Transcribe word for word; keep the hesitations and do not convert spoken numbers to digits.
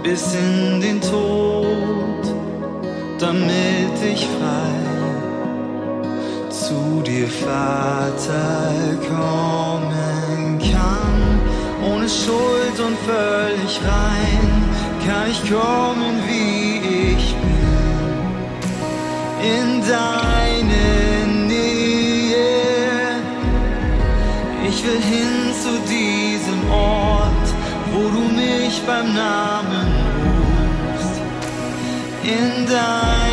bis in den Tod, damit ich frei zu dir, Vater, kommen kann. Ohne Schuld und völlig rein kann ich kommen, wie ich bin, in deine Nähe. Ich will hin zu diesem Ort, wo du mich beim Namen rufst, in deine